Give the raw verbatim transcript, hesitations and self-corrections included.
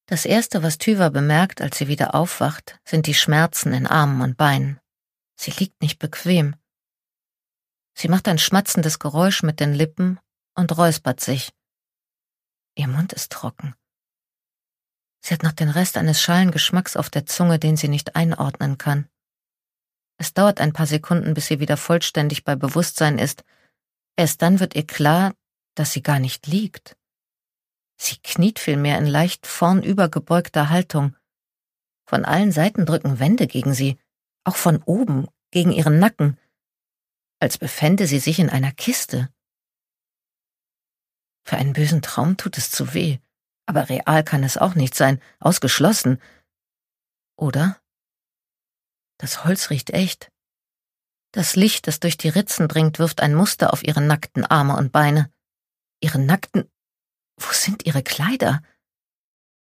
Das Erste, was Thyva bemerkt, als sie wieder aufwacht, sind die Schmerzen in Armen und Beinen. Sie liegt nicht bequem. Sie macht ein schmatzendes Geräusch mit den Lippen und räuspert sich. Ihr Mund ist trocken. Sie hat noch den Rest eines schalen Geschmacks auf der Zunge, den sie nicht einordnen kann. Es dauert ein paar Sekunden, bis sie wieder vollständig bei Bewusstsein ist. Erst dann wird ihr klar, dass sie gar nicht liegt. Sie kniet vielmehr in leicht vornübergebeugter Haltung. Von allen Seiten drücken Wände gegen sie, auch von oben, gegen ihren Nacken, als befände sie sich in einer Kiste. Für einen bösen Traum tut es zu weh, aber real kann es auch nicht sein, ausgeschlossen. Oder? Das Holz riecht echt. Das Licht, das durch die Ritzen dringt, wirft ein Muster auf ihre nackten Arme und Beine. Ihre nackten... Wo sind ihre Kleider?